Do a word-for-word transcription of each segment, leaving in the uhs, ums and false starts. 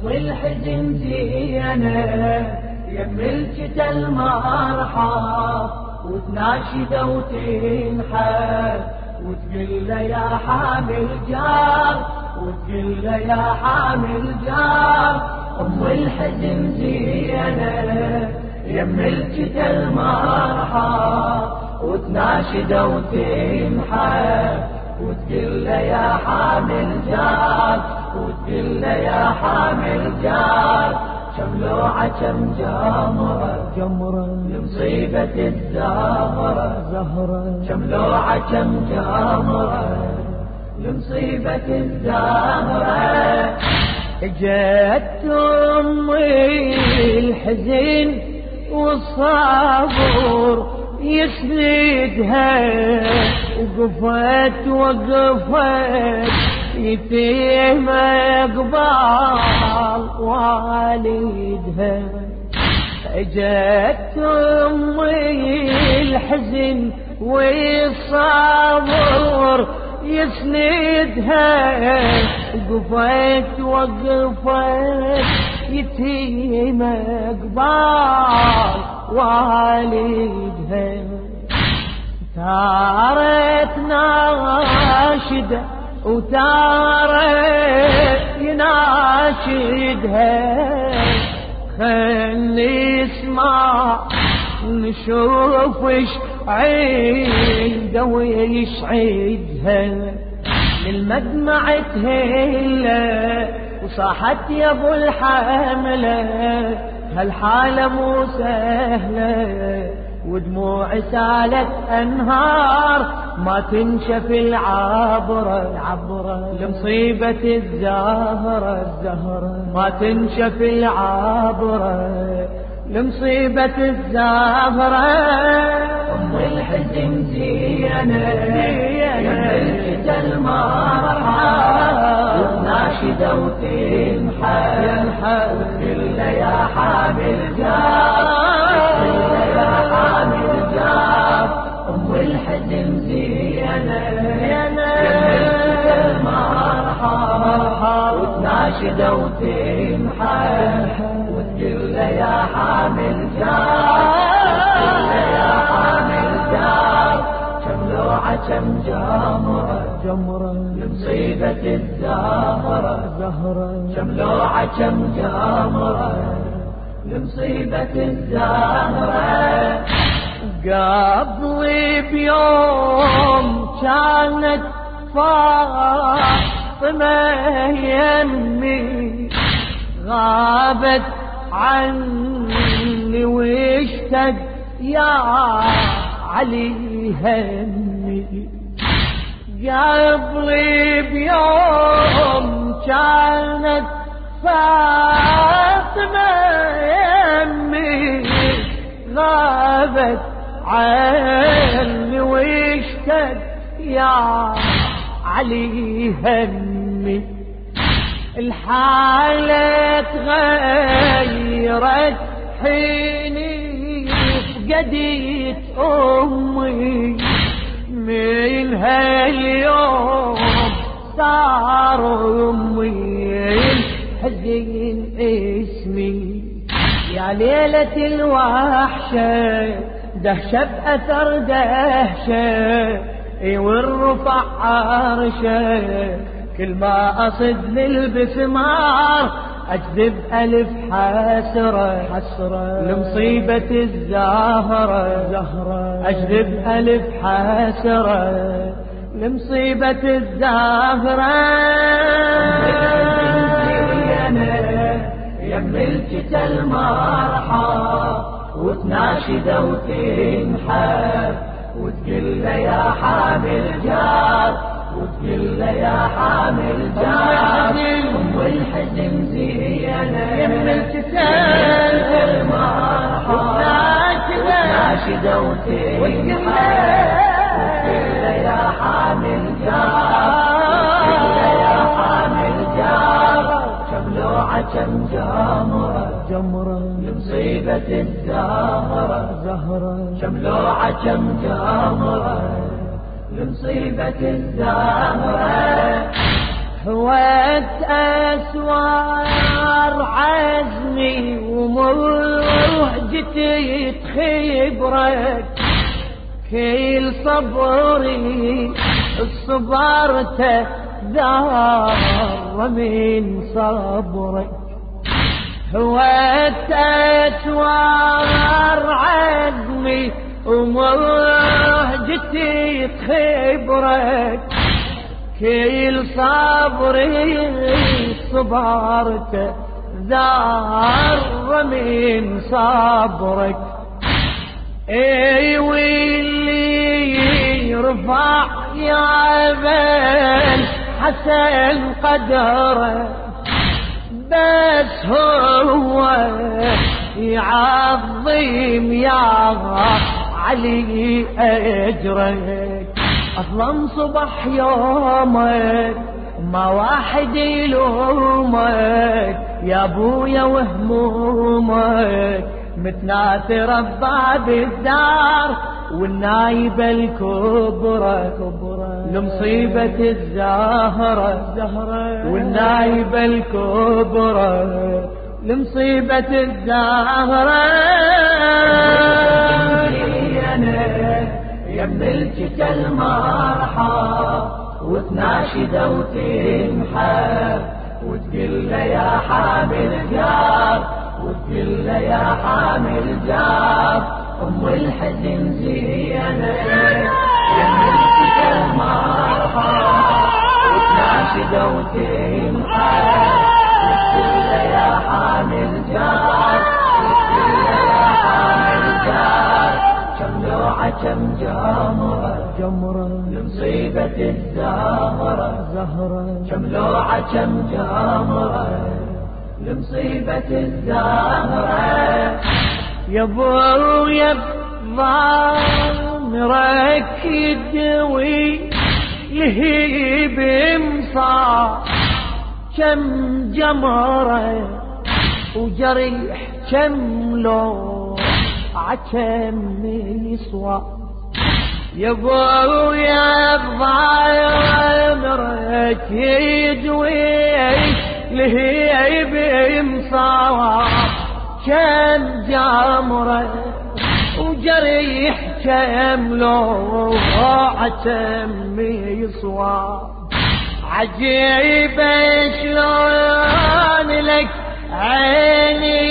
والحزن زينة يم الجدى المرحب وتناشد وتنحب وتقول له يا حامل جار وتقول له يا حامل جار أم الحزن زينة يم الجدى المرحب وتناشد وتنحب وتقول له يا حامل جار وتقول له يا حامل جار شملوعة كم جمرة جمرة لمصيبة الزهرة زهرة شملوعة كم جمرة لمصيبة الزهرة اجت امي الحزين والصبر يسندها وقفت وقفت يتيم اقبال والدها اجت امي الحزن والصبر يسندها وقفت وقفت يتيم اقبال والدها تارت ناشده وتارت يناشدها خلي اسمع نشوف ايش عنده ويسعدها للمدمع تهله وصاحت يا ابو الحمله هالحاله مو سهله ودموع سالت انهار ما تنشف العبره العبره لمصيبه الزهره الزهره ما تنشف العبره لمصيبه الزهره ام الحزن زينه يم الجدى المرحب وتناشد وتنحب وتقول له يا حامل جار أم الحزن زينة يم الجدى المرحب وتناشد وتنحب وتقول له يا حامل جار يا حامل جار شملوعة كم جمرة جمرة لمصيبة الزهرة زهرة شملوعة كم جمرة لمصيبة الزهرة قبل بيوم كانت فاطمة يمي غابت عني واشتد يا علي همي قبل بيوم كانت فاطمة يمي غابت عني واشتد يا علي همي الحالة تغيرت حيني فقدت أمي من هاليوم صار أمي الحزين اسمي يا ليلة الوحشة دهشة بأثر دهشة اي والرفع عرشه كل ما أصد للبسمار أجذب ألف حسرة حسرة لمصيبة الزهرة زهرة أجذب ألف حسرة لمصيبة الزهرة يم الجدى المرحب وتناشد وتنحب وتقول له يا حامل جار وتقول له يا حامل جار أم الحزن زينة يم الجدى المرحب وتناشد وتنحب وتقول له يا حامل جار وتقول له يا حامل جار شملوعة كم جمرة جمرة لمصيبة الزهرة زهرة شملوعة كم جمرة لمصيبة الزهرة هوت أسوار جتيت خبرك كل صبري صبرته ذار من صبرك هوت أتوار عزمي ومهجتي خبرك كل صبري صبرت ذار من صبرك اي واللي يرفع يا بن حسن قدره بس هو يعظم يا علي أجرك أظلم صبح يومك ما واحد يلومك يا ابويا وهمومك متناثر الضاب الدار والنايبة الكبرى لمصيبة الزهرة والنايبة الكبرى لمصيبة الزهرة يملكك المرحى وتناشد وتنحى وتقول له يا حامل جار وتقول له يا حامل جار ام الحزن زينة يملكك المرحى وتناشد وتنحى وتقول له يا حامل جار وتقول له يا حامل جار كم لوعة كم جمرة جمرة لمصيبة الزهرة زهرة كم لوعة كم جمرة لمصيبة الزهرة يا ابو يا ضامرك يدوي لهيب مصاب كم جمرة وجريح كم لو عكم يسوى يا ابو يا ضامرك يدوي لهيب مصاب كم جمرة وجريح كم لو عكم يسوى عجيبة شلون لك عيني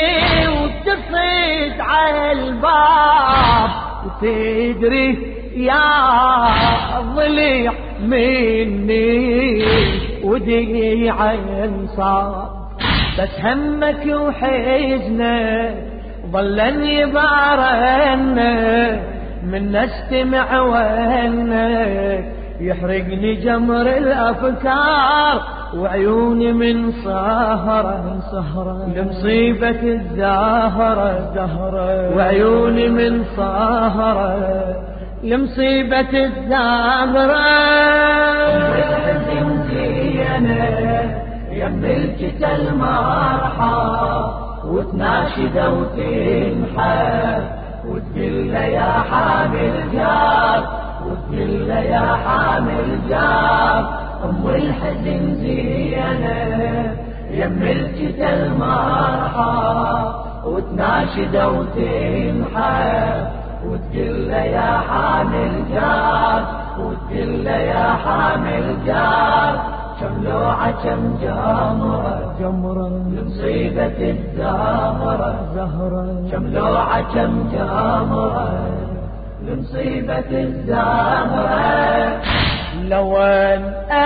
وتصيد على الباب وتدري يا ضليع مني ودي عين صار بس همك وحزنك ظلن يبارنا من نستمع وهنك يحرقني جمر الأفكار وعيوني من سهرة من سهرة لمصيبة الزهرة زهرة وعيوني من سهرة لمصيبة الزهرة والحزن زينة يملكك المرحى وتناشد وتنحى وتقول له يا حامل جار وتقول له يا حامل جار ام الحزن زينة يملكك المرحى وتناشد وتنحى وتقول له يا حامل جار وتقول له يا حامل جار كم لوعة كم جمرة جمرة لمصيبة الزهرة زهرة كم لوعة كم جمرة لمصيبة الزهرة لو ان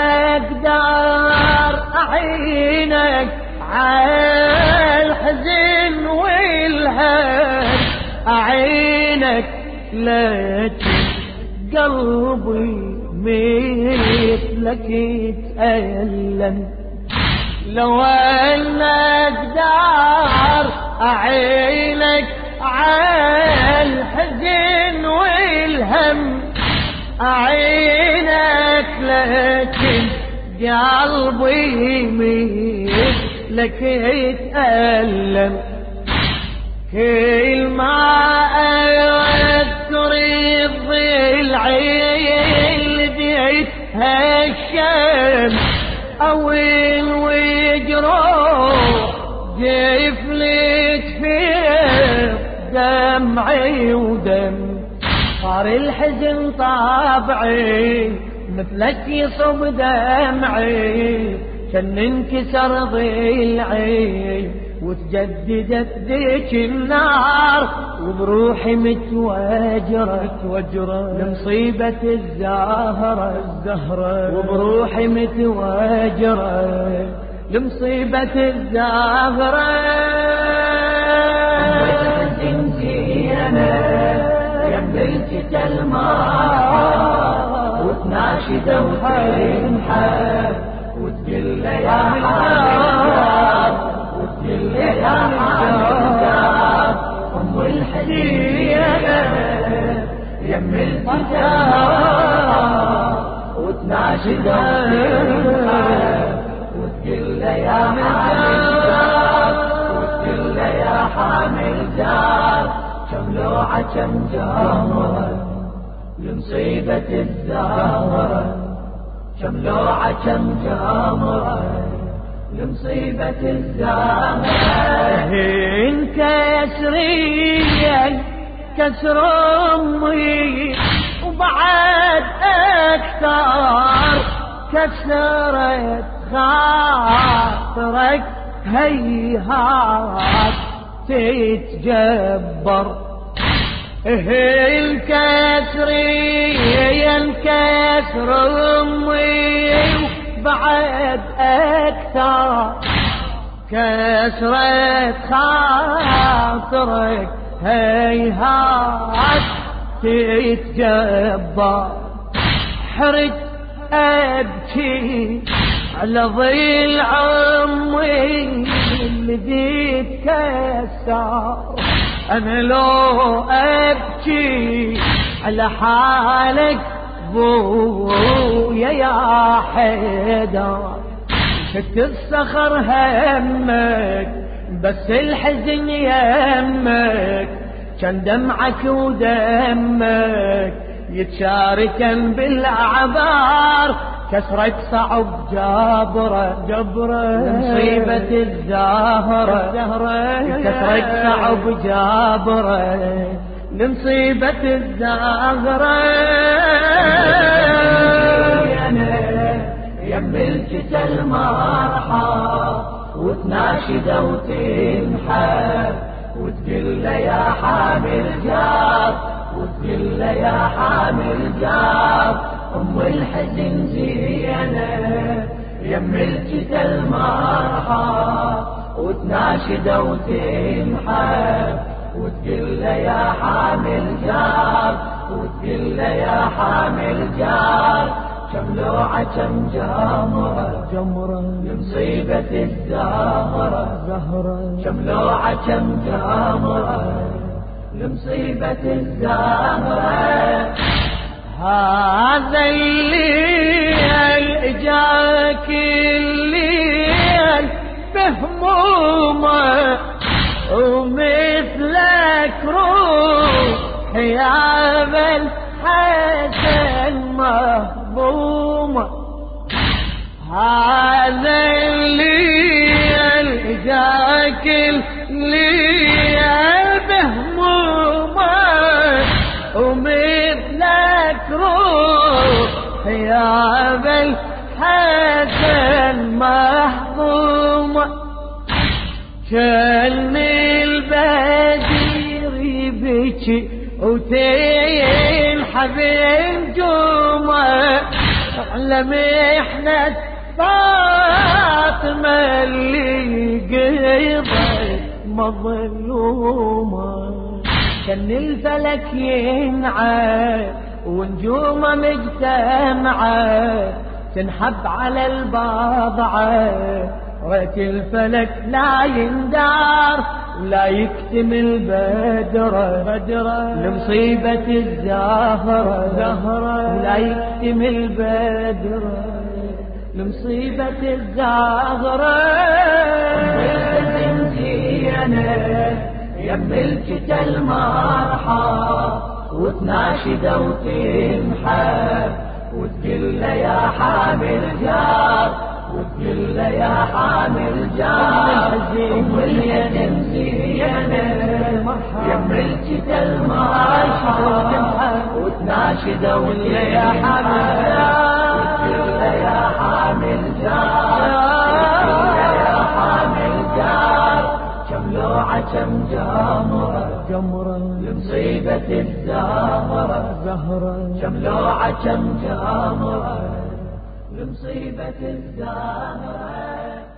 اقدر اعينك على الحزن والهم اعينك لكن قلبي مثلك يتألم لو ان اقدر اعينك على الحزن والهم اعينك لكن قلبي مثلك يتألم كل ما اذكر الضلع هالشم او الوجروح جفلت في دمعي ودم، صار الحزن طابعي مثلك يصب دمعي، كان انكسر ضلعي وتجددت ذيك النار، وبروحي متوجرة متوجرة لمصيبة الزهرة الزهرة، وبروحي متوجرة لمصيبة الزهرة. يملكت الماء وتناشد وتنحى وتقول يا حبيبي وتقول يا حبيبي أم الحزينة. يملكت الماء وتناشد وتنحى وتقول يا حبيبي وتقول يا حامل جار، كم لوعة كم جامرة لمصيبة الزهرة، كم لوعة كم جامرة لمصيبة الزهرة. انكسريا كسر امي وبعد اكثر كسرت خاطرك هيهات تتجبر. الكسرية الكسر امي بعد اكثر كسرت خاطرك هيهات تتجبر. حرج ابكي على ضلع عمي اللي تكسر، انا لو ابكي على حالك بويا يا حيدر، شت الصخر همك بس الحزن يمك، كان دمعك ودمك يتشاركن بالاعبار، كسرك صعب جبره جبره مصيبة الزهرة الزهرة، كسرك صعب جبره لمصيبة الزهرة. يملكت المرحى وتناشد وتنحى وتقول يا حامل جار وتقول يا حامل جار أم الحزن زينة. يملكت المرحى وتناشد وتنحى وتقول يا حامل جار وتقول يا حامل جار، كم لوعة كم جمرة جمرة لمصيبة الزهرة زهرة، كم لوعة كم جمرة لمصيبة الزهرة. هذا الليل اجاك الليل بهمومه ومثلك روح يا بالحسن مهضومه. هذا الليل اجاك الليل بهمومه ومثلك روح يا بالحسن مهضومه. كان البدير يبكي وتنحب الجمعة على محنة فاطمة اللي قضت مظلومة. كان الفلك ينعى ونجومه مجتمعة تنحب على البضعة، ريت الفلك لا يندار ولا يكتمل بدره بدره لمصيبة الزهرة زهرة، ولا يكتمل بدره لمصيبة الزهرة. يملكت المرحى وتناشد وتنحى وتقول يا حامل جار وتقول يا حامل جار أم اليتم زينة. يملكت وتناشده وتنحب يا حامل جار وتقول يا حامل جار يا حامل جار كم لوعة كم جمرة جمرة لمصيبة الزهرة زهرة كم لوعة كم جمرة لمصيبة الزهرة